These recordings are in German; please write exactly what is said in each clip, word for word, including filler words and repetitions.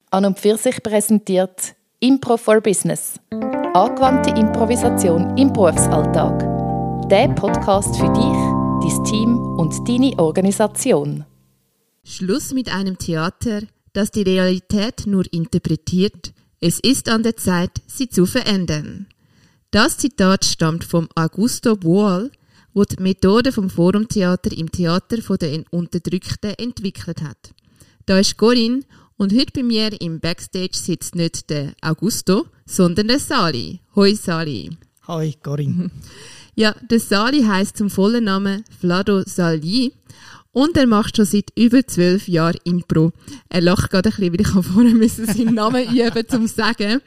An und für sich präsentiert Impro for Business. Angewandte Improvisation im Berufsalltag. Der Podcast für dich, dein Team und deine Organisation. Schluss mit einem Theater, das die Realität nur interpretiert. Es ist an der Zeit, sie zu verändern. Das Zitat stammt von Augusto Boal, der die Methode vom Forumtheater im Theater der Unterdrückten entwickelt hat. Da ist Corinne und heute bei mir im Backstage sitzt nicht der Augusto, sondern der Sali. Hoi Sali. Hoi Corinne. Ja, der Sali heisst zum vollen Namen Vlado Sali und er macht schon seit über zwölf Jahren Impro. Er lacht gerade ein bisschen, weil ich vorher müssen seinen Namen üben, um zu sagen.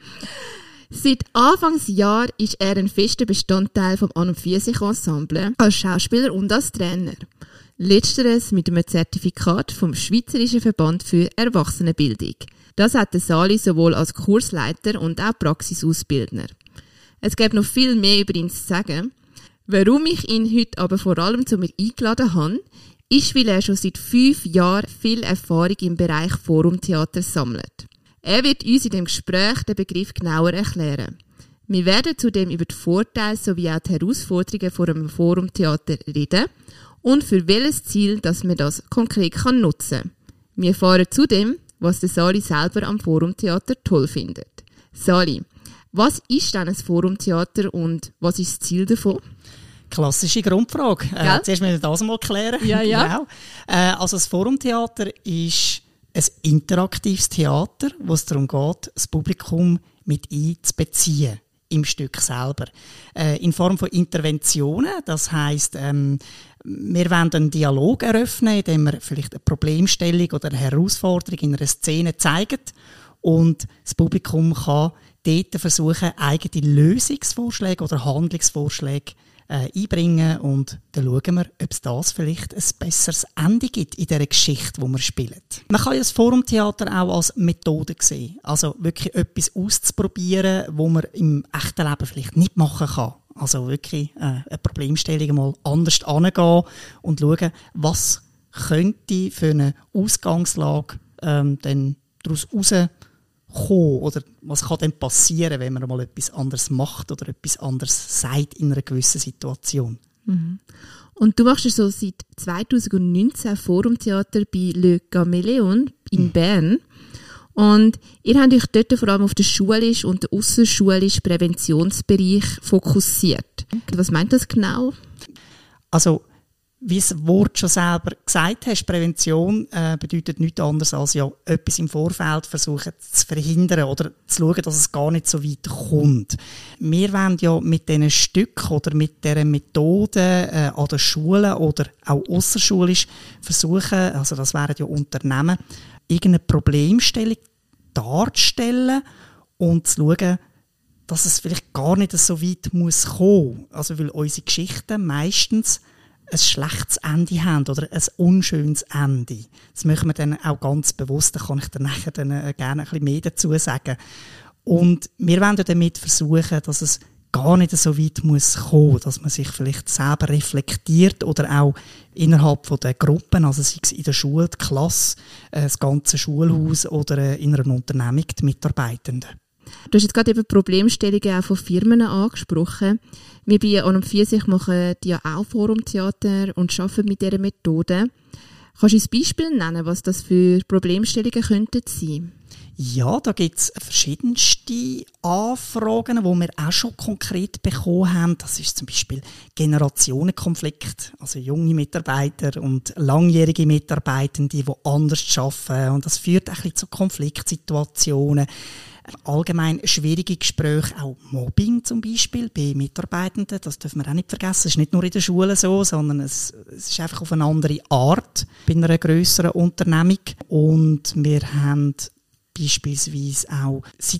Seit Anfangsjahr ist er ein fester Bestandteil vom An- und Für-sich-Ensemble als Schauspieler und als Trainer. Letzteres mit einem Zertifikat vom Schweizerischen Verband für Erwachsenenbildung. Das hat der Sali sowohl als Kursleiter und auch Praxisausbildner. Es gibt noch viel mehr über ihn zu sagen. Warum ich ihn heute aber vor allem zu mir eingeladen habe, ist, weil er schon seit fünf Jahren viel Erfahrung im Bereich Forumtheater sammelt. Er wird uns in dem Gespräch den Begriff genauer erklären. Wir werden zudem über die Vorteile sowie auch die Herausforderungen vor einem Forumtheater reden und für welches Ziel, dass man das konkret kann nutzen kann. Wir erfahren zudem, was der Sali selber am Forumtheater toll findet. Sali, was ist denn ein Forumtheater und was ist das Ziel davon? Klassische Grundfrage. Äh, zuerst müssen wir das mal klären. Ja, ja. Genau. Äh, also das Forumtheater ist ein interaktives Theater, wo es darum geht, das Publikum mit einzubeziehen im Stück selber. Äh, in Form von Interventionen, das heisst, ähm, wir wollen einen Dialog eröffnen, indem wir vielleicht eine Problemstellung oder eine Herausforderung in einer Szene zeigen und das Publikum kann dort versuchen, eigene Lösungsvorschläge oder Handlungsvorschläge äh, einbringen und dann schauen wir, ob es das vielleicht ein besseres Ende gibt in dieser Geschichte, die wir spielen. Man kann ja das Forumtheater auch als Methode sehen, also wirklich etwas auszuprobieren, was man im echten Leben vielleicht nicht machen kann. Also wirklich äh, eine Problemstellung mal anders angehen und schauen, was könnte für eine Ausgangslage ähm, dann daraus herauskommen oder was kann denn passieren, wenn man mal etwas anderes macht oder etwas anderes sagt in einer gewissen Situation. Mhm. Und du machst ja so seit zwanzig neunzehn Forumtheater bei Le Gaméléon in mhm. Bern. Und ihr habt euch dort vor allem auf den schulischen und den ausserschulischen Präventionsbereich fokussiert. Was meint das genau? Also, wie das Wort schon selber gesagt hast, Prävention äh, bedeutet nichts anderes als ja etwas im Vorfeld versuchen zu verhindern oder zu schauen, dass es gar nicht so weit kommt. Wir wollen ja mit diesen Stücken oder mit dieser Methode äh, an den Schulen oder auch ausserschulisch versuchen, also das wären ja Unternehmen, irgendeine Problemstellung darzustellen und zu schauen, dass es vielleicht gar nicht so weit muss kommen. Also weil unsere Geschichten meistens ein schlechtes Ende haben oder ein unschönes Ende. Das möchten wir dann auch ganz bewusst, da kann ich dann nachher dann gerne ein bisschen mehr dazu sagen. Und wir wollen damit versuchen, dass es gar nicht so weit muss kommen, dass man sich vielleicht selber reflektiert oder auch innerhalb von der Gruppen, also sei es in der Schule, die Klasse, das ganze Schulhaus oder in einer Unternehmung, die Mitarbeitenden. Du hast jetzt gerade eben Problemstellungen auch von Firmen angesprochen. Wir bei An und Für sich machen ja auch Forumtheater und arbeiten mit dieser Methode. Kannst du uns ein Beispiel nennen, was das für Problemstellungen könnten sein? Ja, da gibt es verschiedenste Anfragen, die wir auch schon konkret bekommen haben. Das ist zum Beispiel Generationenkonflikt, also junge Mitarbeiter und langjährige Mitarbeitende, die anders arbeiten. Und das führt ein bisschen zu Konfliktsituationen. Allgemein schwierige Gespräche, auch Mobbing zum Beispiel bei Mitarbeitenden, das dürfen wir auch nicht vergessen. Es ist nicht nur in der Schule so, sondern es, es ist einfach auf eine andere Art bei einer grösseren Unternehmung. Und wir haben beispielsweise auch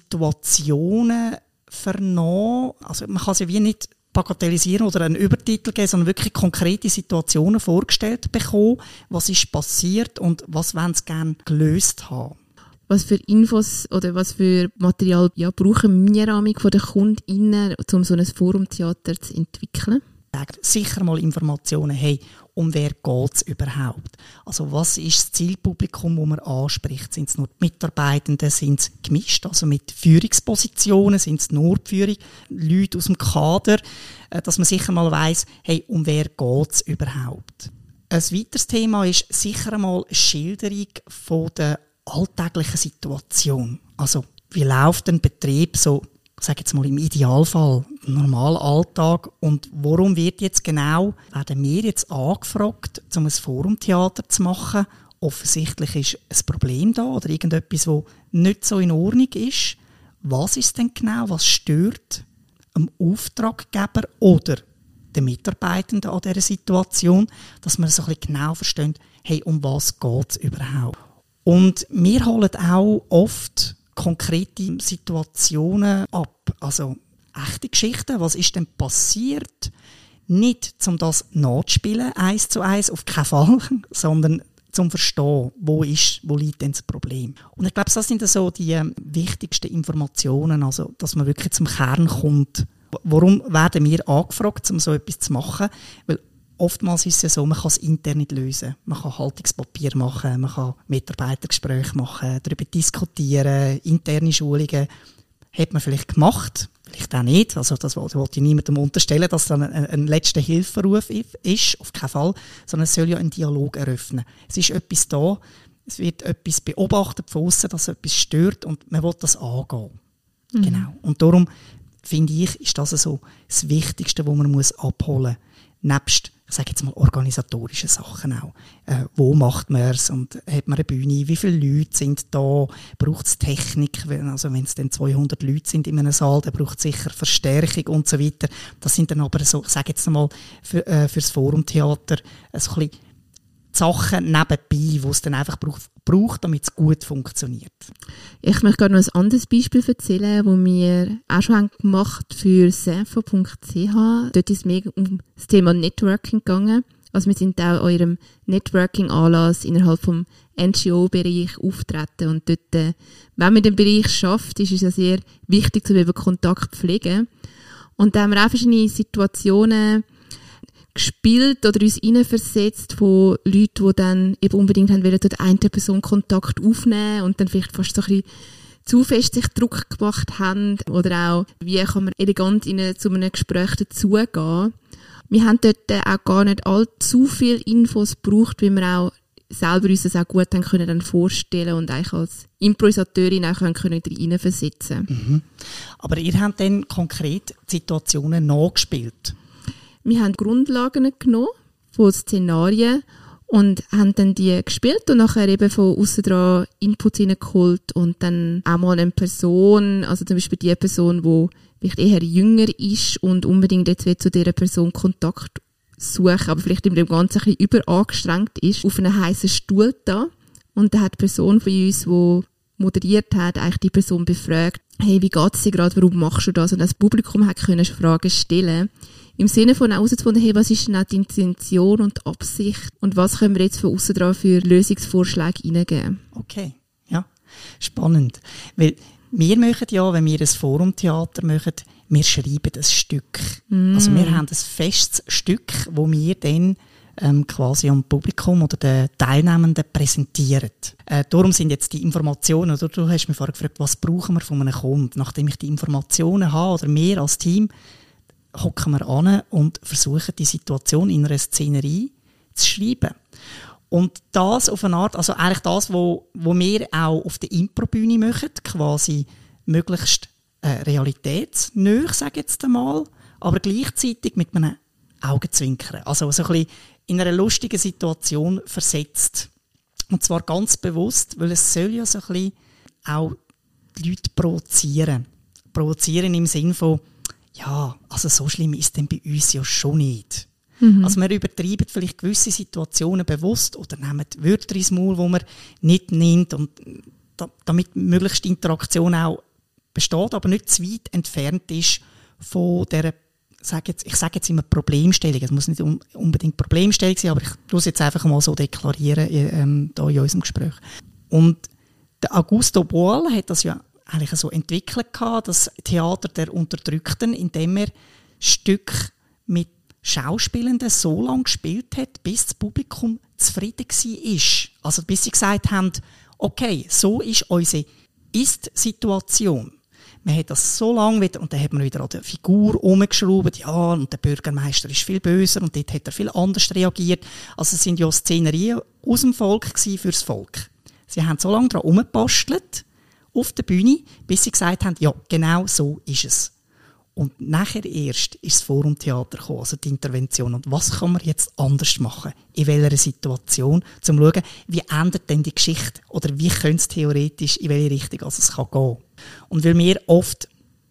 Situationen vernommen, also man kann sie wie nicht bagatellisieren oder einen Übertitel geben, sondern wirklich konkrete Situationen vorgestellt bekommen, was ist passiert und was wollen sie gerne gelöst haben. Was für Infos oder was für Material ja, brauchen wir von den KundInnen, um so ein Forumtheater zu entwickeln? Sicher mal Informationen, hey, um wer geht es überhaupt? Also was ist das Zielpublikum, das man anspricht? Sind es nur die Mitarbeitenden, sind es gemischt, also mit Führungspositionen, sind es nur die Führung, Leute aus dem Kader, dass man sicher mal weiss, hey, um wer geht es überhaupt? Ein weiteres Thema ist sicher einmal eine Schilderung von der alltäglichen Situation. Also wie läuft ein Betrieb so, ich sage jetzt mal im Idealfall, im normalen Alltag, und warum wird jetzt genau, werden wir jetzt angefragt, um ein Forumtheater zu machen? Offensichtlich ist ein Problem da oder irgendetwas, das nicht so in Ordnung ist. Was ist denn genau, was stört am Auftraggeber oder den Mitarbeitenden an dieser Situation, dass man so ein bisschen genau versteht, hey, um was geht es überhaupt? Und wir holen auch oft konkrete Situationen ab, also echte Geschichten, was ist denn passiert? Nicht, um das nachzuspielen, eins zu eins, auf keinen Fall, sondern zum Verstehen, wo, ist, wo liegt denn das Problem. Und ich glaube, das sind so die äh, wichtigsten Informationen, also dass man wirklich zum Kern kommt. Warum werden wir angefragt, um so etwas zu machen? Weil oftmals ist es ja so, man kann es intern nicht lösen. Man kann Haltungspapier machen, man kann Mitarbeitergespräche machen, darüber diskutieren, interne Schulungen. Hat man vielleicht gemacht, vielleicht auch nicht. Also das wollte ich niemandem unterstellen, dass das ein, ein letzter Hilferuf ist, auf keinen Fall. Sondern es soll ja einen Dialog eröffnen. Es ist etwas da, es wird etwas beobachtet von aussen, dass etwas stört und man will das angehen. Mhm. Genau. Und darum finde ich, ist das so das Wichtigste, was man muss abholen muss. Nebst, ich sage jetzt mal, organisatorischen Sachen auch. Äh, wo macht man es? Und hat man eine Bühne? Wie viele Leute sind da? Braucht es Technik? Also wenn es dann zweihundert Leute sind in einem Saal, dann braucht es sicher Verstärkung und so weiter. Das sind dann aber so, ich sage jetzt mal, für, äh, fürs Forumtheater äh, so ein bisschen Sachen nebenbei, die es dann einfach braucht, braucht, damit es gut funktioniert. Ich möchte gerade noch ein anderes Beispiel erzählen, das wir auch schon gemacht haben für senfo punkt c h. Dort ist es mega um das Thema Networking gegangen. Also wir sind auch an eurem Networking-Anlass innerhalb des N G O-Bereich auftreten. Und dort, äh, wenn man den Bereich schafft, ist es ja sehr wichtig, dass wir Kontakt pflegen. Und da haben wir auch verschiedene Situationen gespielt oder uns hineinversetzt von Leuten, die dann eben unbedingt haben wollen, dort eine Person Kontakt aufnehmen und dann vielleicht fast so ein bisschen zu fest sich Druck gemacht haben. Oder auch, wie kann man elegant in zu einem Gespräch dazugehen. Wir haben dort auch gar nicht allzu viele Infos gebraucht, weil wir auch selber uns das auch gut haben können dann vorstellen und eigentlich als Improvisateurin auch können hineinversetzen. Mhm. Aber ihr habt dann konkret Situationen nachgespielt? Wir haben Grundlagen genommen von Szenarien und haben dann die gespielt und nachher eben von aussen dran Inputs hineingeholt und dann auch mal eine Person, also zum Beispiel die Person, die vielleicht eher jünger ist und unbedingt jetzt will zu dieser Person Kontakt suchen, aber vielleicht in dem Ganzen ein bisschen überangestrengt ist, auf einen heißen Stuhl da. Und dann hat die Person von uns, die moderiert hat, eigentlich die Person befragt, hey, wie geht es dir gerade, warum machst du das? Und das Publikum hat können Fragen stellen. Im Sinne von herauszufinden, hey, was ist denn auch die Intention und die Absicht und was können wir jetzt von aussen dran für Lösungsvorschläge hineingeben? Okay, ja, spannend. Weil wir machen ja, wenn wir ein Forumtheater machen, wir schreiben ein Stück. Mm. Also wir haben ein festes Stück, das wir dann ähm, quasi am Publikum oder den Teilnehmenden präsentieren. Äh, darum sind jetzt die Informationen, oder du hast mich vorher gefragt, was brauchen wir von einem Kunden? Nachdem ich die Informationen habe, oder wir als Team, hocken wir an und versuchen, die Situation in einer Szenerie zu schreiben. Und das auf eine Art, also eigentlich das, was wir auch auf der Improbühne machen, quasi möglichst äh, realitätsnah, sage ich jetzt einmal, aber gleichzeitig mit einem Augenzwinkern. Also so ein bisschen in einer lustigen Situation versetzt. Und zwar ganz bewusst, weil es soll ja so ein bisschen auch die Leute provozieren. Provozieren im Sinne von, ja, also so schlimm ist denn bei uns ja schon nicht. Mhm. Also wir übertreiben vielleicht gewisse Situationen bewusst oder nehmen Wörter ins Maul, die man nicht nimmt, und da, damit möglichst die Interaktion auch besteht, aber nicht zu weit entfernt ist von der, sag jetzt, ich sage jetzt immer Problemstellung. Es muss nicht un- unbedingt Problemstellung sein, aber ich tue es jetzt einfach mal so deklarieren ähm, da in unserem Gespräch. Und der Augusto Boal hat das ja eigentlich so entwickelt gehabt, das Theater der Unterdrückten, indem er Stück mit Schauspielenden so lange gespielt hat, bis das Publikum zufrieden war. Also bis sie gesagt haben, okay, so ist unsere Ist-Situation. Man hat das so lange wieder, und dann hat man wieder an der Figur rumgeschraubt, ja, und der Bürgermeister ist viel böser, und dort hat er viel anders reagiert. Also es sind ja Szenerien aus dem Volk gewesen fürs Volk. Sie haben so lange daran rumgebastelt, auf der Bühne, bis sie gesagt haben, ja, genau so ist es. Und nachher erst ist das Forumtheater gekommen, also die Intervention. Und was kann man jetzt anders machen? In welcher Situation? Um zu schauen, wie ändert denn die Geschichte? Oder wie könnte es theoretisch, in welche Richtung also es kann gehen? Und weil wir oft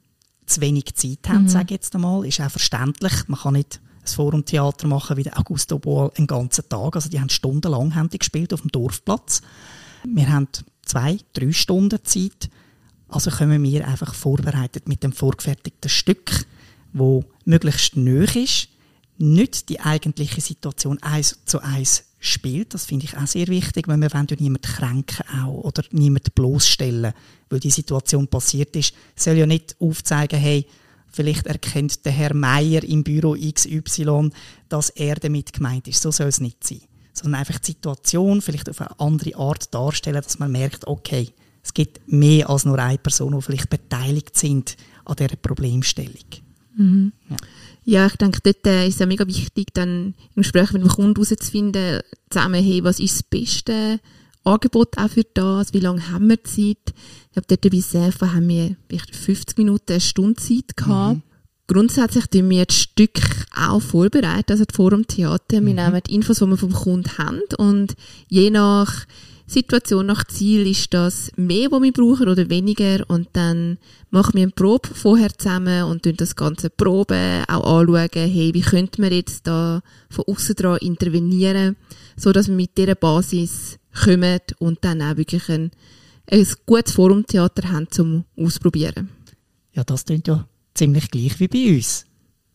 zu wenig Zeit haben, mhm. sage ich jetzt einmal, ist auch verständlich. Man kann nicht ein Forumtheater machen wie der Augusto Boal einen ganzen Tag. Also die haben stundenlang haben die gespielt auf dem Dorfplatz. Wir haben zwei, drei Stunden Zeit. Also kommen wir einfach vorbereitet mit dem vorgefertigten Stück, wo möglichst nahe ist, nicht die eigentliche Situation eins zu eins spielt. Das finde ich auch sehr wichtig, weil wir wollen ja niemanden kränken auch oder niemanden bloßstellen, weil die Situation passiert ist. Es soll ja nicht aufzeigen, hey, vielleicht erkennt der Herr Meier im Büro X Y, dass er damit gemeint ist. So soll es nicht sein. Sondern einfach die Situation vielleicht auf eine andere Art darstellen, dass man merkt, okay, es gibt mehr als nur eine Person, die vielleicht beteiligt sind an dieser Problemstellung. Mhm. Ja. ja, ich denke, dort äh, ist es auch mega wichtig, dann im Gespräch mit dem Kunden herauszufinden, zusammen, hey, was ist das beste Angebot auch für das, wie lange haben wir Zeit? Ich glaube, dort bei Sefa haben wir vielleicht fünfzig Minuten, eine Stunde Zeit gehabt. Mhm. Grundsätzlich tun wir das Stück auch vorbereiten, also das Forumtheater. Mhm. Wir nehmen die Infos, die wir vom Kunden haben, und je nach Situation, nach Ziel ist das mehr, was wir brauchen oder weniger, und dann machen wir eine Probe vorher zusammen und tun das ganze Proben auch anschauen, hey, wie könnte man jetzt da von aussen dran intervenieren, so dass wir mit dieser Basis kommen und dann auch wirklich ein, ein gutes Forumtheater haben zum Ausprobieren. Ja, das klingt ja ziemlich gleich wie bei uns.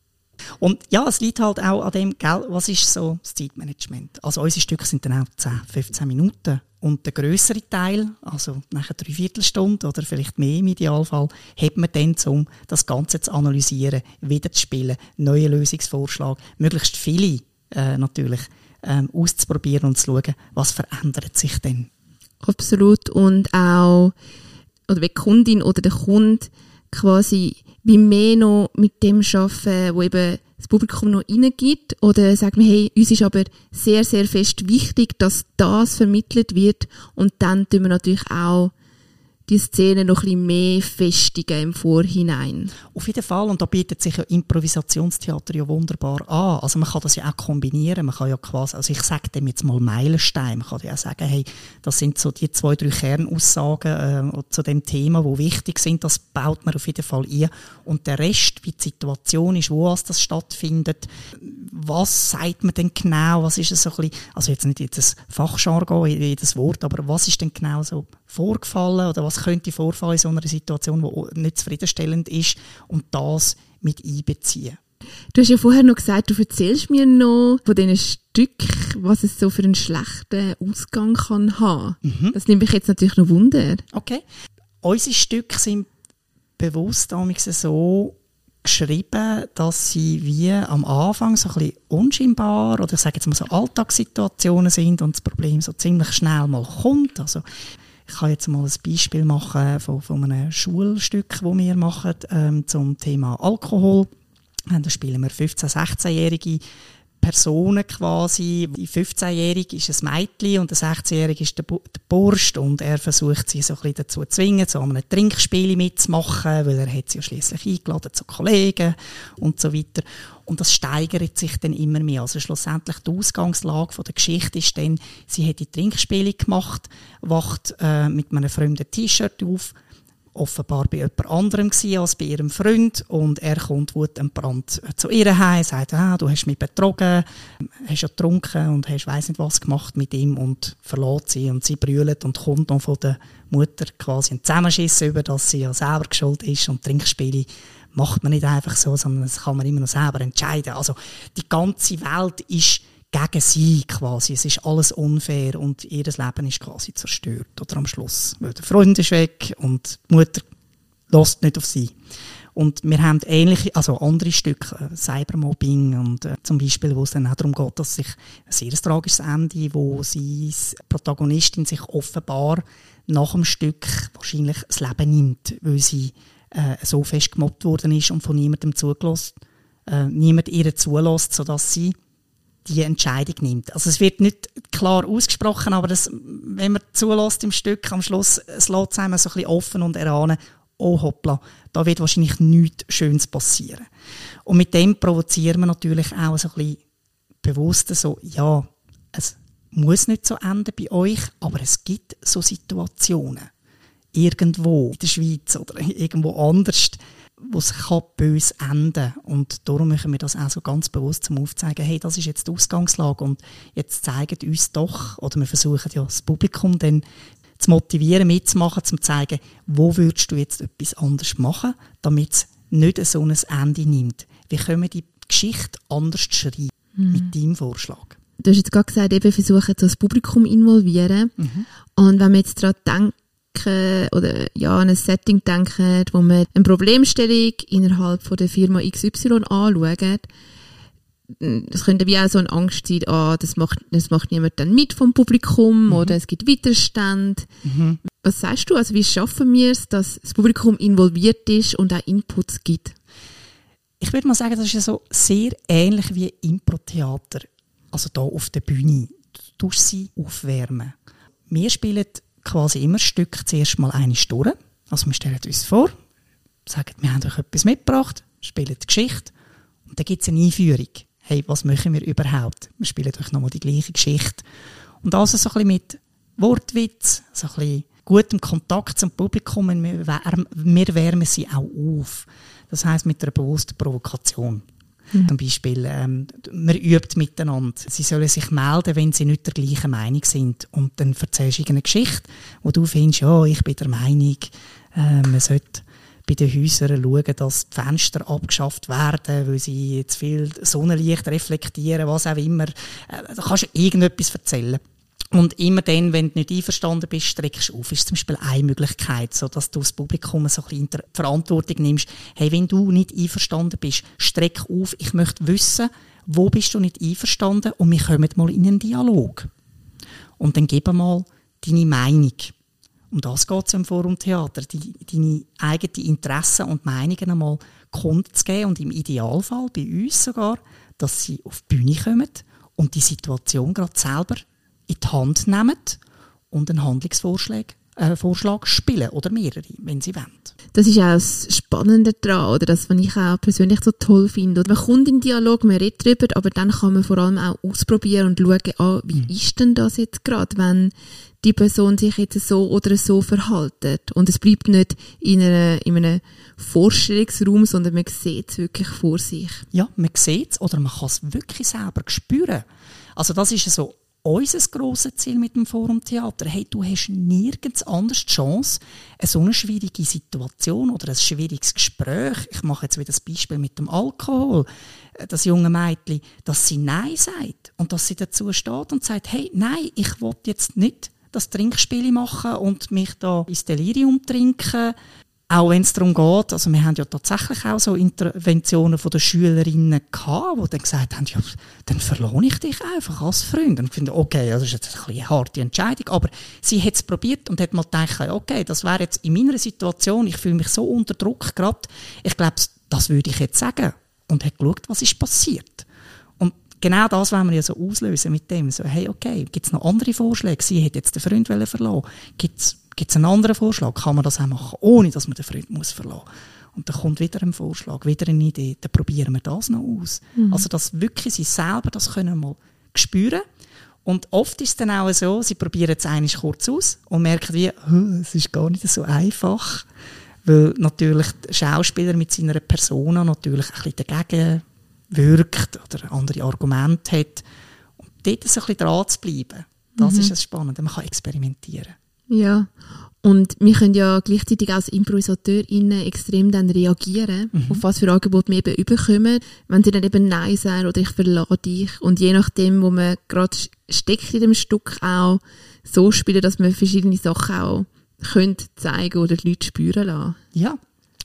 Und ja, es liegt halt auch an dem, gell, was ist so das Zeitmanagement? Also unsere Stücke sind dann auch zehn, fünfzehn Minuten. Und der grössere Teil, also nach einer Dreiviertelstunde oder vielleicht mehr im Idealfall, hat man dann, um das Ganze zu analysieren, wieder zu spielen, neue Lösungsvorschläge, möglichst viele äh, natürlich ähm, auszuprobieren und zu schauen, was verändert sich denn. Absolut. Und auch, oder wenn die Kundin oder der Kunde quasi wie mehr noch mit dem arbeiten, wo eben das Publikum noch reingibt, oder sagen wir, hey, uns ist aber sehr, sehr fest wichtig, dass das vermittelt wird, und dann tun wir natürlich auch die Szene noch ein bisschen mehr festigen im Vorhinein. Auf jeden Fall, und da bietet sich ja Improvisationstheater ja wunderbar an. Also man kann das ja auch kombinieren, man kann ja quasi, also ich sage dem jetzt mal Meilenstein, man kann ja auch sagen, hey, das sind so die zwei, drei Kernaussagen äh, zu dem Thema, die wichtig sind, das baut man auf jeden Fall ein. Und der Rest, wie die Situation ist, wo das stattfindet, was sagt man denn genau, was ist es so ein bisschen, also jetzt nicht jetzt ein Fachjargon, jedes Wort, aber was ist denn genau so vorgefallen oder was könnte vorfallen in so einer Situation, die nicht zufriedenstellend ist, und das mit einbeziehen. Du hast ja vorher noch gesagt, du erzählst mir noch von diesen Stücken, was es so für einen schlechten Ausgang kann haben. Mhm. Das nimmt mich jetzt natürlich noch Wunder. Okay. Unsere Stücke sind bewusst so geschrieben, dass sie wie am Anfang so ein bisschen unscheinbar oder ich sage jetzt mal so Alltagssituationen sind und das Problem so ziemlich schnell mal kommt. Also ich kann jetzt mal ein Beispiel machen von, von einem Schulstück, das wir machen ähm, zum Thema Alkohol. Da spielen wir fünfzehn-, sechzehnjährige Personen quasi. Die fünfzehnjährige ist ein Mädchen und der sechzehnjährige ist der, Bu- der Bursch, und er versucht sie so ein bisschen dazu zu zwingen, so einem Trinkspiel mitzumachen, weil er hat sie ja schliesslich eingeladen zu Kollegen und so weiter. Und das steigert sich dann immer mehr. Also schlussendlich die Ausgangslage von der Geschichte ist dann, sie hat die Trinkspiele gemacht, wacht äh, mit einem fremden T-Shirt auf, offenbar bei jemand anderem gewesen als bei ihrem Freund, und er kommt wutentbrannt zu ihr heim, sagt, ah, du hast mich betrogen, hast ja getrunken und hast weiss nicht was gemacht mit ihm, und verlässt sie, und sie brüllt und kommt dann von der Mutter quasi einen Zusammenschiss über, dass sie ja selber schuld ist, und Trinkspiele macht man nicht einfach so, sondern das kann man immer noch selber entscheiden. Also die ganze Welt ist gegen sie quasi. Es ist alles unfair und ihr Leben ist quasi zerstört. Oder am Schluss, weil der Freund ist weg und die Mutter lässt nicht auf sie. Und wir haben ähnliche, also andere Stücke, äh, Cybermobbing und äh, zum Beispiel, wo es dann auch darum geht, dass sich ein sehr tragisches Ende, wo sie, die Protagonistin sich offenbar nach dem Stück wahrscheinlich das Leben nimmt, weil sie äh, so fest gemobbt worden ist und von niemandem zugelassen, äh, niemand ihr zulässt, sodass sie die Entscheidung nimmt. Also es wird nicht klar ausgesprochen, aber das, wenn man zulässt im Stück, am Schluss, es lässt es einem so ein bisschen offen und erahnen, oh hoppla, da wird wahrscheinlich nichts Schönes passieren. Und mit dem provozieren wir natürlich auch so ein bisschen bewusst so, ja, es muss nicht so enden bei euch, aber es gibt so Situationen, irgendwo in der Schweiz oder irgendwo anders, wo es kann böse enden. Und darum machen wir das auch so ganz bewusst zum Aufzeigen, hey, das ist jetzt die Ausgangslage und jetzt zeigen uns doch, oder wir versuchen ja das Publikum dann zu motivieren, mitzumachen, zu zeigen, wo würdest du jetzt etwas anderes machen, damit es nicht so ein Ende nimmt. Wie können wir die Geschichte anders schreiben mhm. mit deinem Vorschlag? Du hast jetzt gerade gesagt, eben versuchen, das Publikum involvieren. Mhm. Und wenn wir jetzt daran denken, oder ja, an ein Setting denken, wo man eine Problemstellung innerhalb von der Firma X Y anschaut, das könnte wie auch so eine Angst sein, ah, das macht, das macht niemand dann mit vom Publikum mhm. oder es gibt Widerstand. Mhm. Was sagst du, also wie schaffen wir es, dass das Publikum involviert ist und auch Inputs gibt? Ich würde mal sagen, das ist ja so sehr ähnlich wie Impro-Theater. Also da auf der Bühne. Du tust sie aufwärmen. Wir spielen quasi immer Stück zuerst mal eine Stunde. Also wir stellen uns vor, sagen, wir haben euch etwas mitgebracht, spielen die Geschichte und dann gibt es eine Einführung. Hey, was machen wir überhaupt? Wir spielen euch nochmal die gleiche Geschichte. Und also so ein bisschen mit Wortwitz, so ein bisschen gutem Kontakt zum Publikum, wir wärmen, wir wärmen sie auch auf. Das heisst mit einer bewussten Provokation. Mhm. Zum Beispiel, ähm, man übt miteinander. Sie sollen sich melden, wenn sie nicht der gleichen Meinung sind. Und dann erzählst du eine Geschichte, wo du findest, ja, ich bin der Meinung, äh, man sollte bei den Häusern schauen, dass die Fenster abgeschafft werden, weil sie zu viel Sonnenlicht reflektieren, was auch immer. Äh, da kannst du irgendetwas erzählen. Und immer dann, wenn du nicht einverstanden bist, streckst du auf. Das ist zum Beispiel eine Möglichkeit, so dass du das Publikum so ein bisschen in die Verantwortung nimmst. Hey, wenn du nicht einverstanden bist, streck auf. Ich möchte wissen, wo bist du nicht einverstanden und wir kommen mal in einen Dialog. Und dann gib mal deine Meinung. Um das geht es im Forum Theater, die, deine eigenen Interessen und Meinungen einmal kundzugeben und im Idealfall, bei uns sogar, dass sie auf die Bühne kommen und die Situation gerade selber in die Hand nehmen und einen Handlungsvorschlag äh, Vorschlag spielen oder mehrere, wenn sie wollen. Das ist auch das Spannende daran, oder das, was ich auch persönlich so toll finde. Man kommt in den Dialog, man redet darüber, aber dann kann man vor allem auch ausprobieren und schauen, ah, wie mhm. ist denn das jetzt gerade, wenn die Person sich jetzt so oder so verhält. Und es bleibt nicht in, einer, in einem Vorstellungsraum, sondern man sieht es wirklich vor sich. Ja, man sieht es oder man kann es wirklich selber spüren. Also das ist so unser grosses Ziel mit dem Forum Theater. Hey, du hast nirgends anders die Chance, eine so eine schwierige Situation oder ein schwieriges Gespräch, ich mache jetzt wieder das Beispiel mit dem Alkohol, das junge Mädchen, dass sie Nein sagt und dass sie dazu steht und sagt, hey, nein, ich will jetzt nicht das Trinkspiel machen und mich da ins Delirium trinken. Auch wenn es darum geht, also wir haben ja tatsächlich auch so Interventionen von den Schülerinnen gehabt, die dann gesagt haben, ja, dann verlohne ich dich einfach als Freund. Und ich finde, okay, das ist jetzt ein bisschen eine harte Entscheidung, aber sie hat es probiert und hat mal gedacht, okay, das wäre jetzt in meiner Situation, ich fühle mich so unter Druck gerade, ich glaube, das würde ich jetzt sagen. Und hat geschaut, was ist passiert. Und genau das wollen wir ja so auslösen mit dem, so, hey, okay, gibt es noch andere Vorschläge? Sie hat jetzt den Freund verlassen. Gibt es Gibt es einen anderen Vorschlag? Kann man das auch machen, ohne dass man den Freund muss verlassen muss? Und dann kommt wieder ein Vorschlag, wieder eine Idee, dann probieren wir das noch aus. Mhm. Also, dass wirklich sie selber das können mal spüren. Und oft ist es dann auch so, sie probieren es einmal kurz aus und merken wie, es ist gar nicht so einfach. Weil natürlich der Schauspieler mit seiner Persona natürlich ein bisschen dagegen wirkt oder andere Argumente hat. Und dort so ein bisschen dran zu bleiben, das mhm. ist das Spannende. Man kann experimentieren. Ja, und wir können ja gleichzeitig als ImprovisateurInnen extrem dann reagieren, mhm. auf was für Angebote wir eben überkommen. Wenn sie dann eben Nein sagen oder ich verlasse dich. Und je nachdem, wo man gerade steckt in dem Stück, auch so spielen, dass man verschiedene Sachen auch können zeigen oder die Leute spüren lassen. Ja,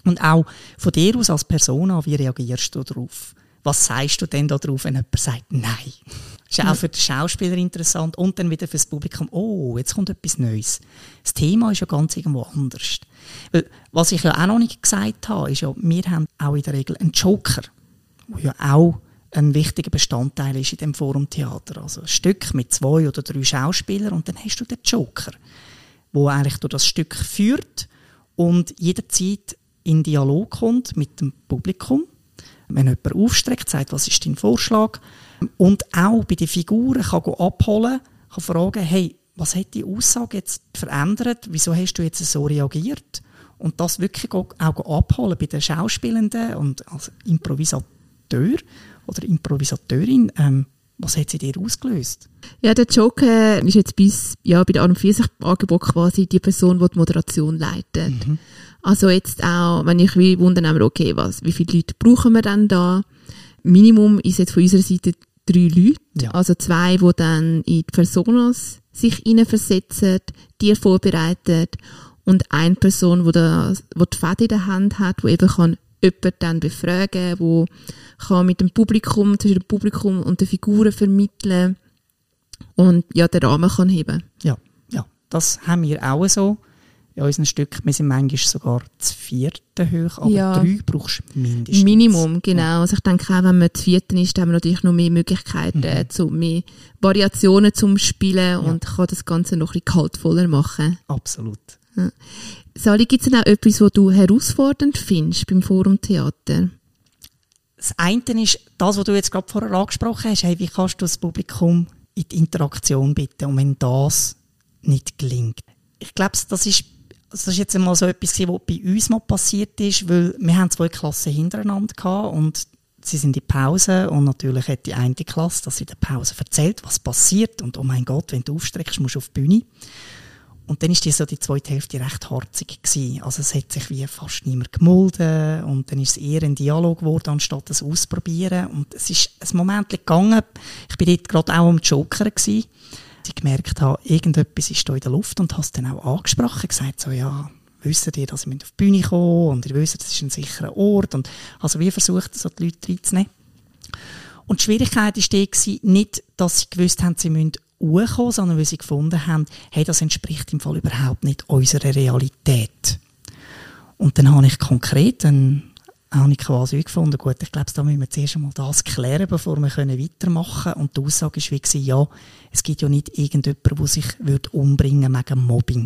Und auch von dir aus als Persona, wie reagierst du darauf? Was sagst du denn darauf, wenn jemand sagt Nein? Das ist auch für den Schauspieler interessant und dann wieder für das Publikum, oh, jetzt kommt etwas Neues. Das Thema ist ja ganz irgendwo anders. Weil, was ich ja auch noch nicht gesagt habe, ist ja, wir haben auch in der Regel einen Joker, der ja auch ein wichtiger Bestandteil ist in dem Forumtheater. Also ein Stück mit zwei oder drei Schauspielern und dann hast du den Joker, der eigentlich durch das Stück führt und jederzeit in Dialog kommt mit dem Publikum. Wenn jemand aufstreckt, sagt, was ist dein Vorschlag? Und auch bei den Figuren kann abholen, kann fragen, hey, was hat die Aussage jetzt verändert? Wieso hast du jetzt so reagiert? Und das wirklich auch abholen bei den Schauspielenden und als Improvisateur oder Improvisateurin. Ähm, was hat sie dir ausgelöst? Ja, der Joker ist jetzt bis, ja, bei der An- und Für-sich-Angebot quasi die Person, die die Moderation leitet. Mhm. Also jetzt auch, wenn ich wie wundere, okay, was, wie viele Leute brauchen wir denn da? Minimum ist jetzt von unserer Seite drei Leute. Ja. Also zwei, die dann in die Personas sich hineinversetzen, die vorbereitet und eine Person, die, das, die die Fäden in der Hand hat, die eben kann jemanden dann befragen, wo kann mit dem Publikum, zwischen dem Publikum und den Figuren vermitteln und ja, den Rahmen kann heben. Ja, ja, das haben wir auch so. In unseren Stücken, wir sind manchmal sogar das vierte hoch, aber ja. drei brauchst du mindestens. Minimum, genau. Ja. Also ich denke auch, wenn man das vierte ist, dann haben wir natürlich noch mehr Möglichkeiten, mhm. zu, mehr Variationen zum Spielen ja. und kann das Ganze noch ein bisschen kaltvoller machen. Absolut. Ja. Sali, gibt es denn auch etwas, was du herausfordernd findest beim Forumtheater? Das eine ist, das, was du jetzt gerade vorher angesprochen hast, hey, wie kannst du das Publikum in die Interaktion bitten, und wenn das nicht gelingt. Ich glaube, das ist Das ist jetzt einmal so etwas, was bei uns mal passiert ist, weil wir haben zwei Klassen hintereinander gehabt und sie sind in Pause und natürlich hat die eine Klasse, dass sie in der Pause erzählt, was passiert und oh mein Gott, wenn du aufstreckst, musst du auf die Bühne. Und dann ist die, so die zweite Hälfte recht harzig gewesen. Also es hat sich wie fast niemand gemolden und dann ist es eher ein Dialog geworden, anstatt das Ausprobieren. Und es ist ein Moment gegangen, ich bin dort gerade auch am Joker gewesen, ich gemerkt habe, irgendetwas ist da in der Luft und habe es dann auch angesprochen, gesagt so, ja, wisst ihr, dass ihr auf die Bühne kommen und ihr wisst, das ist ein sicherer Ort und also wie versucht, so die Leute reinzunehmen. Und die Schwierigkeit war die, nicht, dass sie gewusst haben, sie müssen hochkommen, sondern weil sie gefunden haben, hey, das entspricht im Fall überhaupt nicht unserer Realität. Und dann habe ich konkret einen habe ich quasi gefunden, gut, ich glaube, da müssen wir zuerst einmal das klären, bevor wir weitermachen können. Und die Aussage war wie, ja, es gibt ja nicht irgendjemanden, der sich umbringen würde wegen Mobbing.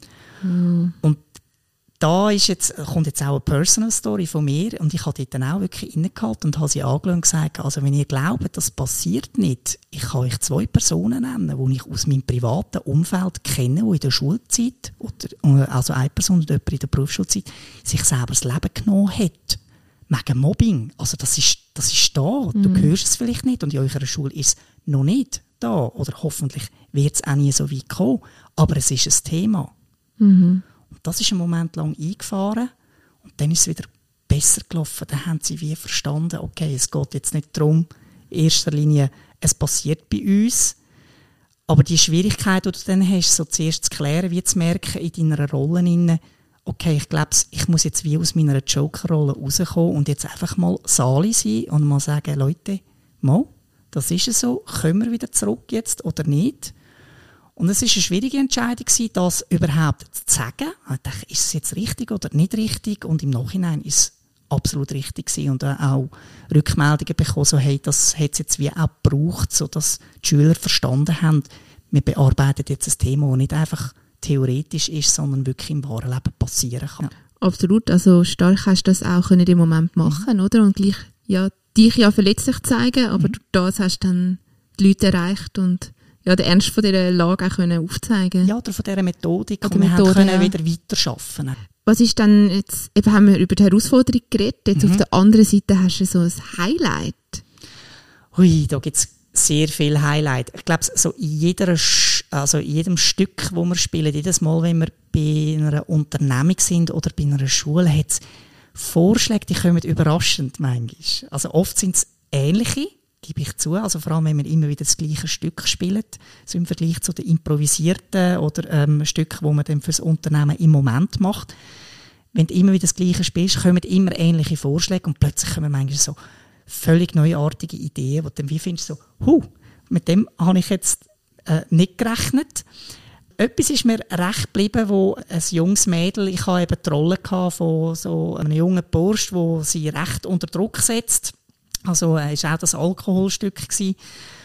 Mm. Und da ist jetzt, kommt jetzt auch eine Personal Story von mir und ich habe dort dann auch wirklich innegehalten und habe sie angeschaut und gesagt, also wenn ihr glaubt, das passiert nicht, ich kann euch zwei Personen nennen, die ich aus meinem privaten Umfeld kenne, die in der Schulzeit, oder, also eine Person oder jemand in der Berufsschulzeit, sich selber das Leben genommen hat. Wegen Mobbing. Also das ist, das ist da. Du mhm. hörst es vielleicht nicht und in eurer Schule ist es noch nicht da. Oder hoffentlich wird es auch nie so weit kommen. Aber es ist ein Thema. Mhm. Und das ist einen Moment lang eingefahren und dann ist es wieder besser gelaufen. Dann haben sie wie verstanden, okay, es geht jetzt nicht darum, in erster Linie, es passiert bei uns. Aber die Schwierigkeit, die du dann hast, so zuerst zu klären, wie zu merken in deiner Rolle, okay, ich glaube, ich muss jetzt wie aus meiner Joker-Rolle rauskommen und jetzt einfach mal Sali sein und mal sagen, Leute, mal, das ist es so, kommen wir wieder zurück jetzt oder nicht? Und es war eine schwierige Entscheidung, das überhaupt zu sagen. Ich dachte, ist es jetzt richtig oder nicht richtig? Und im Nachhinein ist es absolut richtig gewesen und auch Rückmeldungen bekommen, so, hey, das hat es jetzt wie auch gebraucht, sodass die Schüler verstanden haben, wir bearbeiten jetzt ein Thema, das nicht einfach theoretisch ist, sondern wirklich im wahren Leben passieren kann. Ja, absolut. Also stark hast du das auch in dem Moment machen, mhm. oder? Und gleich, ja, dich ja verletzlich zeigen, aber mhm. durch das hast du dann die Leute erreicht und ja, den Ernst von dieser Lage auch können aufzeigen. Ja, oder von dieser Methodik, und wir Methode, können ja. wieder weiterarbeiten. Was ist dann jetzt, eben haben wir über die Herausforderung geredet, jetzt mhm. auf der anderen Seite hast du so ein Highlight. Hui, da gibt es sehr viel Highlight. Ich glaube, so in, jeder, also in jedem Stück, wo wir spielen, jedes Mal, wenn wir bei einer Unternehmung sind oder bei einer Schule, hat es Vorschläge, die kommen überraschend manchmal. Also oft sind es ähnliche, gebe ich zu. Also vor allem, wenn wir immer wieder das gleiche Stück spielen, so im Vergleich zu den improvisierten oder ähm, Stücken, die man dann für das Unternehmen im Moment macht. wenn du immer wieder das Gleiche spielst, kommen immer ähnliche Vorschläge und plötzlich kommen manchmal so völlig neuartige Ideen, wo du dann wie findest, so, huh, mit dem habe ich jetzt äh, nicht gerechnet. Etwas ist mir recht geblieben, wo ein junges Mädel, ich hatte eben die Rolle von so einem jungen Bursch, wo sie recht unter Druck setzt. Also es war auch das Alkoholstück gewesen.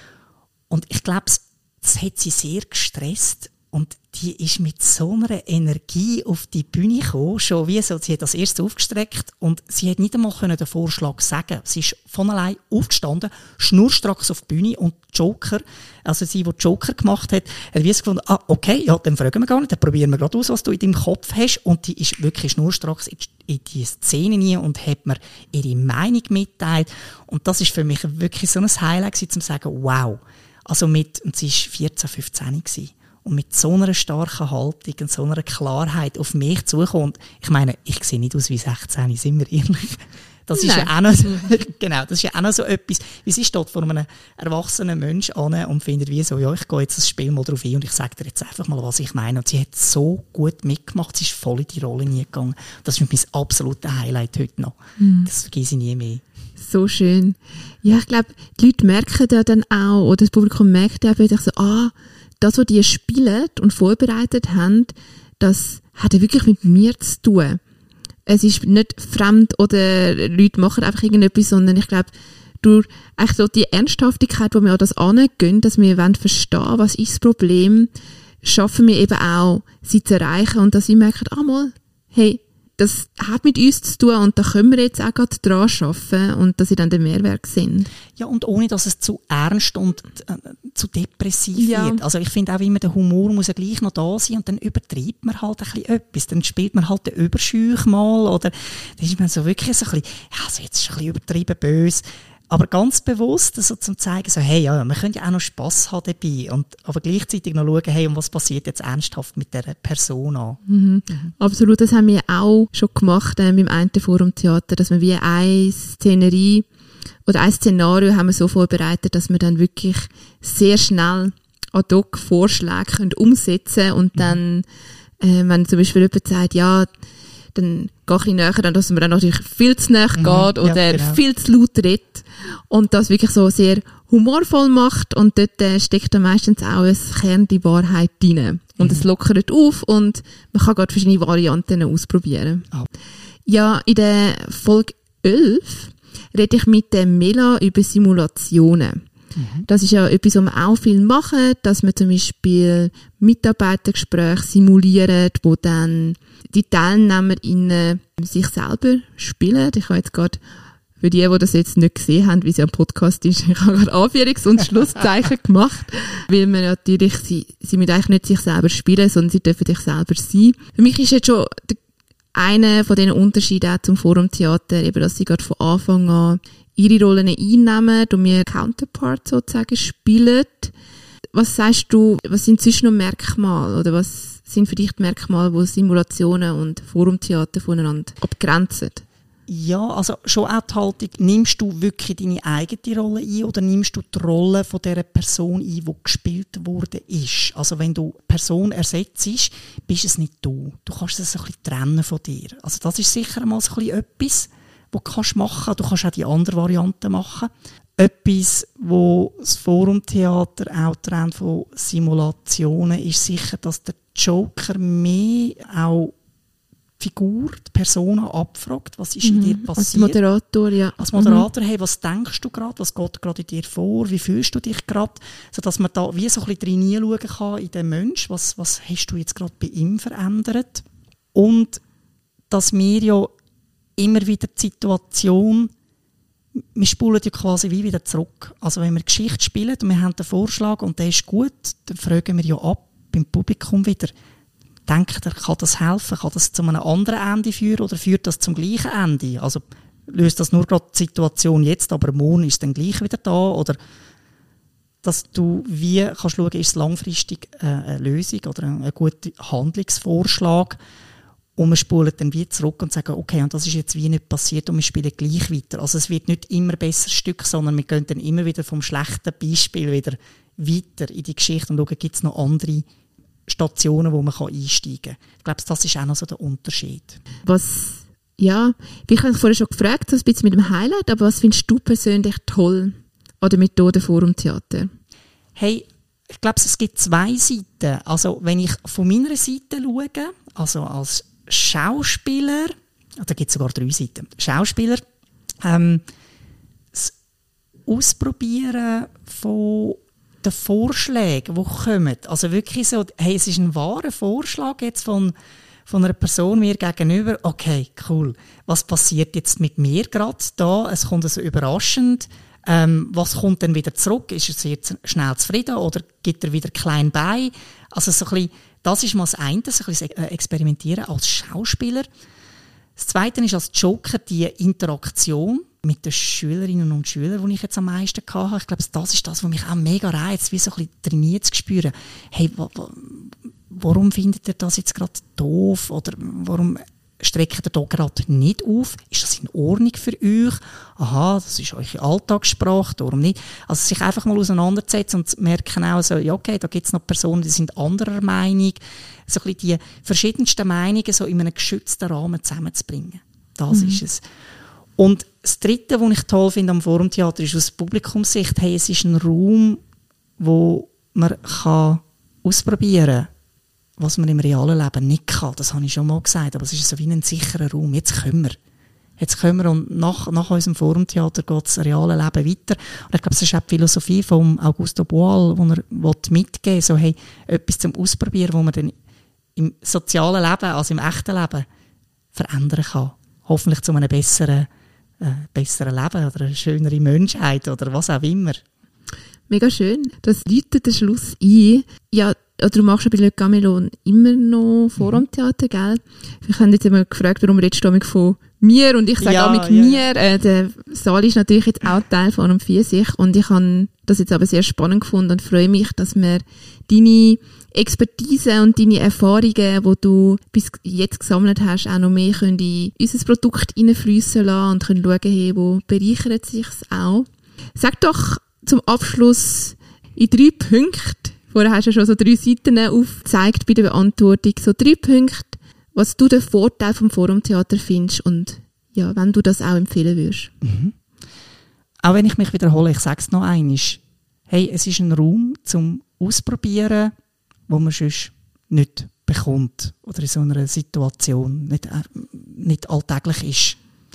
Und ich glaube, das hat sie sehr gestresst. Und die ist mit so einer Energie auf die Bühne gekommen, schon wie so, sie hat das erste aufgestreckt und sie hat nicht einmal den Vorschlag sagen. Sie ist von allein aufgestanden, schnurstracks auf die Bühne und Joker, also sie, die Joker gemacht hat, hat wie gefunden, ah, okay, ja, dann fragen wir gar nicht, dann probieren wir gerade aus, was du in deinem Kopf hast. Und die ist wirklich schnurstracks in, in die Szene rein und hat mir ihre Meinung mitteilt. Und das ist für mich wirklich so ein Highlight gewesen, um zu sagen, wow. Also mit, und sie war vierzehn, fünfzehn gewesen. Und mit so einer starken Haltung und so einer Klarheit auf mich zukommt. Ich meine, ich sehe nicht aus wie sechzehn, sind wir ehrlich. Das ist, ja auch noch so, genau, das ist ja auch noch so etwas, wie sie steht vor einem erwachsenen Menschen an und findet wie so, ja, ich gehe jetzt das Spiel mal drauf ein und ich sage dir jetzt einfach mal, was ich meine. Und sie hat so gut mitgemacht, sie ist voll in die Rolle hineingegangen. Das ist mein absolutes Highlight heute noch. Mhm. Das vergesse ich nie mehr. So schön. Ja, ich glaube, die Leute merken ja dann auch, oder das Publikum merkt ja vielleicht so, ah, das, was die spielen und vorbereitet haben, das hat ja wirklich mit mir zu tun. Es ist nicht fremd oder Leute machen einfach irgendetwas, sondern ich glaube, durch eigentlich so die Ernsthaftigkeit, wo wir an das angehen, dass wir verstehen wollen, was ist das Problem, schaffen wir eben auch, sie zu erreichen und dass sie merken, ah mal, hey, das hat mit uns zu tun und da können wir jetzt auch gerade dran arbeiten und dass sie dann den Mehrwert sehen. Ja, und ohne, dass es zu ernst und äh, zu depressiv ja. wird. Also ich finde auch immer, der Humor muss ja gleich noch da sein und dann übertreibt man halt ein bisschen etwas. Dann spielt man halt den Überscheuch mal oder dann ist man so wirklich so ein bisschen, ja, also jetzt ist ein bisschen übertrieben böse. Aber ganz bewusst, also zum zeigen, so, hey, ja, wir können ja auch noch Spass haben dabei. Und, aber gleichzeitig noch schauen, hey, und was passiert jetzt ernsthaft mit dieser Person an. Mhm. Mhm. Absolut, das haben wir auch schon gemacht äh, beim einen Forum-Theater, dass wir wie eine Szenerie oder ein Szenario haben wir so vorbereitet, dass wir dann wirklich sehr schnell ad hoc Vorschläge können umsetzen können und dann, äh, wenn zum Beispiel jemand sagt, ja, dann gehe ich näher, dann, dass man dann natürlich viel zu nahe geht mhm, oder ja, genau. viel zu laut redet und das wirklich so sehr humorvoll macht und dort äh, steckt dann meistens auch ein Kern die Wahrheit drin und mhm. es lockert auf und man kann gerade verschiedene Varianten ausprobieren. Oh. Ja, in der Folge elf rede ich mit der Mela über Simulationen. Mhm. Das ist ja etwas, was wir auch viel machen, dass wir zum Beispiel Mitarbeitergespräche simulieren, wo dann die TeilnehmerInnen sich selber spielen. Ich habe jetzt gerade, für die, die das jetzt nicht gesehen haben, wie es ja ein Podcast ist, ich habe gerade Anführungs- und Schlusszeichen gemacht, weil man natürlich, sie, sie müssen eigentlich nicht sich selber spielen, sondern sie dürfen sich selber sein. Für mich ist jetzt schon einer von diesen Unterschieden auch zum Forumtheater, eben, dass sie gerade von Anfang an ihre Rollen einnehmen und mir Counterpart sozusagen spielen. Was sagst du, was sind zwischen noch Merkmale oder was sind für dich die Merkmale, wo Simulationen und Forumtheater voneinander abgrenzen? Ja, also schon auch die Haltung, nimmst du wirklich deine eigene Rolle ein oder nimmst du die Rolle von der Person ein, die gespielt worden ist? Also wenn du Person ersetzt, bist es nicht du. Du kannst es ein bisschen trennen von dir. Also das ist sicher mal so ein bisschen etwas, was du kannst machen. Du kannst auch die andere Variante machen. Etwas, wo das Forumtheater auch trennt von Simulationen, ist sicher, dass der Joker mehr auch die Figur, die Person abfragt, was ist in dir passiert. Als Moderator, ja. Als Moderator, hey, was denkst du gerade, was geht gerade in dir vor, wie fühlst du dich gerade, sodass man da wie so ein bisschen reinschauen kann in den Menschen, was, was hast du jetzt gerade bei ihm verändert. Und dass wir ja immer wieder die Situation, wir spulen ja quasi wie wieder zurück. Also wenn wir Geschichte spielen und wir haben den Vorschlag und der ist gut, dann fragen wir ja ab beim Publikum wieder, denkt er, kann das helfen, kann das zu einem anderen Ende führen oder führt das zum gleichen Ende? Also löst das nur gerade die Situation jetzt, aber morgen ist es dann gleich wieder da? Oder dass du wie kannst schauen, ist es langfristig eine Lösung oder ein guter Handlungsvorschlag? Und wir spulen dann wieder zurück und sagen, okay, und das ist jetzt wie nicht passiert und wir spielen gleich weiter. Also es wird nicht immer besser Stück, sondern wir gehen dann immer wieder vom schlechten Beispiel wieder weiter in die Geschichte und schauen, gibt es noch andere Stationen, wo man einsteigen kann. Ich glaube, das ist auch noch so der Unterschied. Was, ja, wie ich habe vorher schon gefragt, so ein bisschen mit dem Highlight, aber was findest du persönlich toll an der Methode Forum Theater? Hey, ich glaube, es gibt zwei Seiten. Also, wenn ich von meiner Seite schaue, also als Schauspieler, da gibt es sogar drei Seiten. Schauspieler, ähm, das Ausprobieren von den Vorschlägen, die kommen. Also wirklich so, hey, es ist ein wahrer Vorschlag jetzt von, von einer Person mir gegenüber. Okay, cool. Was passiert jetzt mit mir gerade da? Es kommt also überraschend. Ähm, was kommt dann wieder zurück? Ist er jetzt schnell zufrieden oder gibt er wieder klein bei? Also so ein bisschen, das ist mal das eine, so ein bisschen experimentieren als Schauspieler. Das Zweite ist als Joker die Interaktion mit den Schülerinnen und Schülern, die ich jetzt am meisten hatte. Ich glaube, das ist das, was mich auch mega reizt, wie so ein bisschen trainiert zu spüren. Hey, wa- wa- warum findet ihr das jetzt gerade doof? Oder warum streckt ihr da gerade nicht auf? Ist das in Ordnung für euch? Aha, das ist eure Alltagssprache, darum nicht. Also sich einfach mal auseinandersetzen und merken auch, so, ja, okay, da gibt es noch Personen, die sind anderer Meinung. So ein bisschen die verschiedensten Meinungen so in einem geschützten Rahmen zusammenzubringen. Das mhm. ist es. Und das Dritte, was ich toll finde am Forumtheater, ist aus Publikumssicht, hey, es ist ein Raum, wo man kann ausprobieren kann, was man im realen Leben nicht kann. Das habe ich schon mal gesagt, aber es ist so wie ein sicherer Raum. Jetzt können wir. Jetzt können wir und nach, nach unserem Forumtheater geht das reale Leben weiter. Und ich glaube, das ist auch die Philosophie von Augusto Boal, die er mitgeben will, so hey, etwas zum Ausprobieren, wo man dann im sozialen Leben, also im echten Leben, verändern kann. Hoffentlich zu einem besseren, äh, besseren Leben oder eine schönere Menschheit oder was auch immer. Mega schön. Das läutet den Schluss ein. Ja, du machst ja bei Le Camelon immer noch Forumtheater, gell? Ich habe jetzt immer gefragt, warum redest du von mir? Und ich sage ja, auch mit ja, mir. Äh, der Saal ist natürlich jetzt auch Teil von einem Pfirsich. Und ich habe das jetzt aber sehr spannend gefunden und freue mich, dass wir deine Expertise und deine Erfahrungen, die du bis jetzt gesammelt hast, auch noch mehr können in unser Produkt reinfliessen lassen und können schauen, hey, wo bereichert sich es auch. Sag doch zum Abschluss in drei Punkten, vorher hast du ja schon so drei Seiten aufgezeigt bei der Beantwortung, so drei Punkte, was du den Vorteil vom Forumtheater findest und ja, wenn du das auch empfehlen würdest. Mhm. Auch wenn ich mich wiederhole, ich sage es noch einmal, hey, es ist ein Raum zum Ausprobieren, wo man sonst nicht bekommt oder in so einer Situation nicht, äh, nicht alltäglich ist.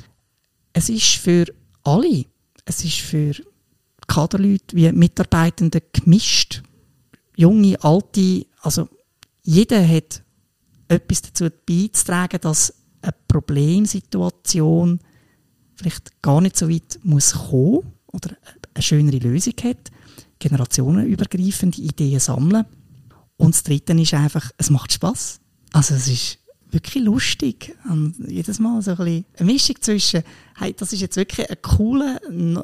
Es ist für alle, es ist für Kaderleute wie Mitarbeitende gemischt. Junge, alte, also jeder hat etwas dazu beizutragen, dass eine Problemsituation vielleicht gar nicht so weit muss kommen oder eine schönere Lösung hat. Generationenübergreifende Ideen sammeln. Und das Dritte ist einfach, es macht Spass. Also es ist wirklich lustig. Und jedes Mal so ein bisschen eine Mischung zwischen, hey, das ist jetzt wirklich eine coole,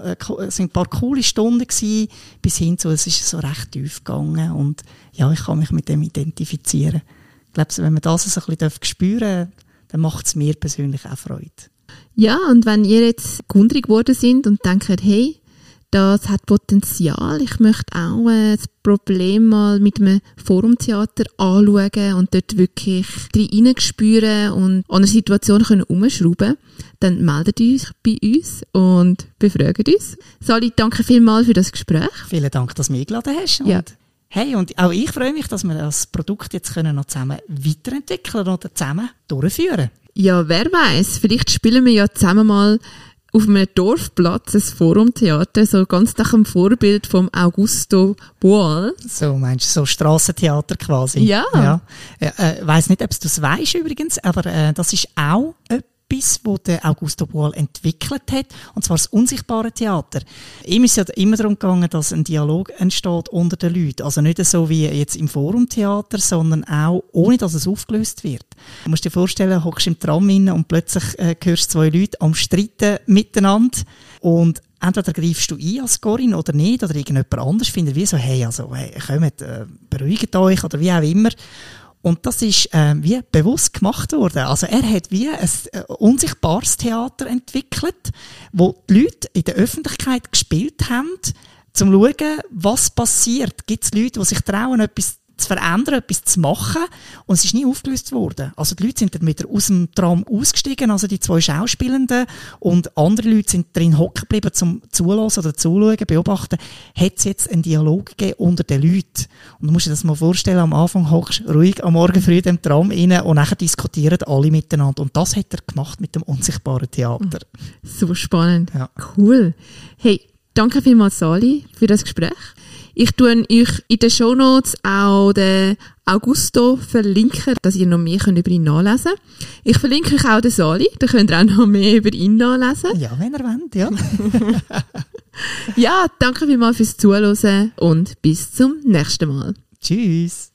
es sind ein paar coole Stunden gewesen, bis hin zu, es ist so recht tief gegangen. Und ja, ich kann mich mit dem identifizieren. Ich glaube, wenn man das so ein bisschen spüren darf, dann macht es mir persönlich auch Freude. Ja, und wenn ihr jetzt kundig geworden sind und denkt, hey, das hat Potenzial, ich möchte auch äh, das Problem mal mit einem Forumtheater anschauen und dort wirklich reinspüren und an einer Situation können umschrauben, dann meldet euch bei uns und befragt uns. Sali, danke vielmals für das Gespräch. Vielen Dank, dass du mich eingeladen hast. Und ja. Hey, und auch ich freue mich, dass wir das Produkt jetzt können noch zusammen weiterentwickeln oder zusammen durchführen. Ja, wer weiß, vielleicht spielen wir ja zusammen mal auf einem Dorfplatz ein Forumtheater, so ganz nach dem Vorbild vom Augusto Boal. So, meinst du, so Strassentheater quasi? Ja. ja. Ich äh, weiss nicht, ob du es weisst übrigens, aber äh, das ist auch etwas, was der Augusto Boal entwickelt hat, und zwar das unsichtbare Theater. Ihm ist ja immer darum gegangen, dass ein Dialog entsteht unter den Leuten. Also nicht so wie jetzt im Forumtheater, sondern auch ohne, dass es aufgelöst wird. Du musst dir vorstellen, hockst im Tram rein und plötzlich äh, hörst zwei Leute am Streiten miteinander und entweder greifst du ein als Corinne oder nicht, oder irgendjemand anders findet wie so, hey, also, hey, kommt, äh, beruhigt euch oder wie auch immer. Und das ist äh, wie bewusst gemacht worden. Also er hat wie ein äh, unsichtbares Theater entwickelt, wo die Leute in der Öffentlichkeit gespielt haben, um zu schauen, was passiert. Gibt es Leute, die sich trauen, etwas zu verändern, etwas zu machen. Und es ist nie aufgelöst worden. Also die Leute sind dann wieder aus dem Tram ausgestiegen, also die zwei Schauspielenden. Und andere Leute sind drin hocken geblieben, zum Zuhören oder Zuschauen, beobachten. Hat es jetzt einen Dialog gegeben unter den Leuten? Und du musst dir das mal vorstellen, am Anfang hockst du ruhig am Morgen früh in dem Tram rein und nachher diskutieren alle miteinander. Und das hat er gemacht mit dem unsichtbaren Theater. So spannend. Ja. Cool. Hey, danke vielmals, Sali, für das Gespräch. Ich tue euch in den Shownotes auch den Augusto verlinken, dass ihr noch mehr über ihn nachlesen könnt. Ich verlinke euch auch den Sali, da könnt ihr auch noch mehr über ihn nachlesen. Ja, wenn ihr wollt, ja. Ja, danke vielmals fürs Zuhören und bis zum nächsten Mal. Tschüss.